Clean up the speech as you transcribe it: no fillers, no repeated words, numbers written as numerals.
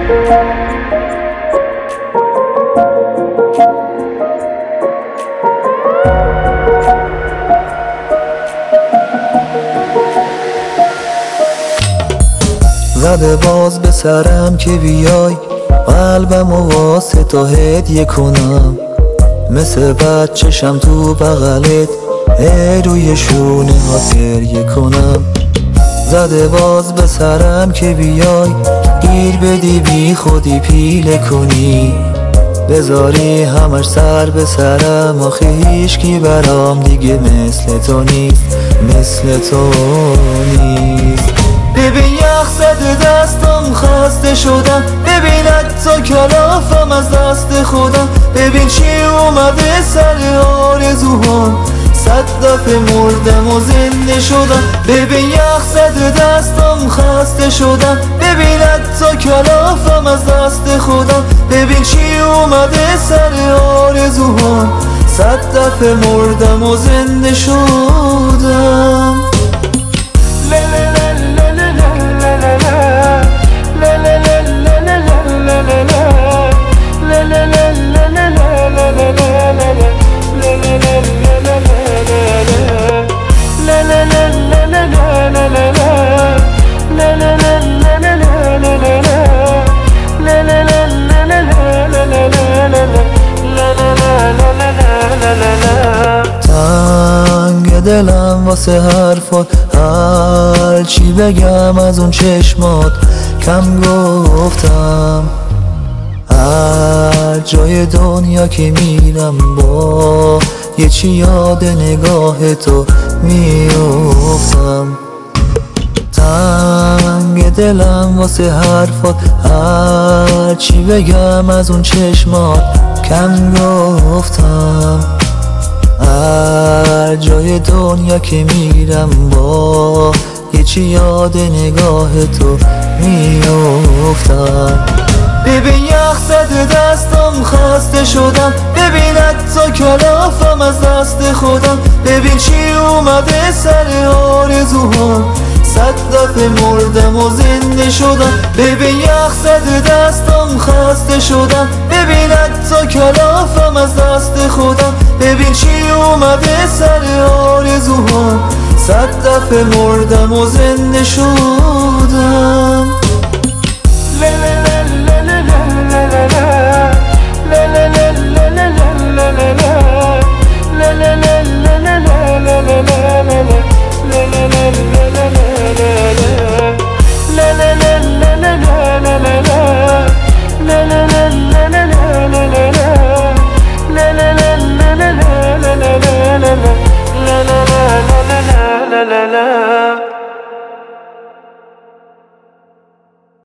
زده باز به سرم که بیای قلبم و واسه تو هدیه کنم، مثل بچه‌شم تو بغلت روی شونه ها گریه کنم. زده باز به سرم که بیای گیر بدی بی خودی پیله کنی، بذاری همش سر به سرم، آخه هیچکی برام دیگه مثل تو نیست، مثل تو نیست. ببین یخ زده دستم خسته شدم، ببین حتی کلافم از دست خودم، ببین چی اومده سر آرزوهام، 100 دفعه مردم و زنده شدم. ببین یخ زده دستم خسته شدم، ببین حتی کلافم از دست خودم، ببین چی اومده سر آرزوهام، 100 دفعه مردم و زنده شدم. تنگ دلم واسه حرفات، هر چی بگم از اون چشمات کم گفتم، هر جای دنیا که میرم با یه چی یاد نگاه تو میافتم. تنگ دلم واسه حرفات، هر چی بگم از اون چشمات کم گفتم، هر جای دنیا که میرم با یه چی یاد نگاه تو میافتم. ببین یخ زده دستم خسته شدم، ببین حتی کلافم از دست خودم، ببین چی اومده سر آرزوهام، 100 دفعه مردم و زنده شدم. ببین یخ زده دستم خسته شدم، ببین حتی کلافم از دست خودم، ببین چی اومده سر آرزوهام، 100 دفعه مردم و زنده شدم. la la la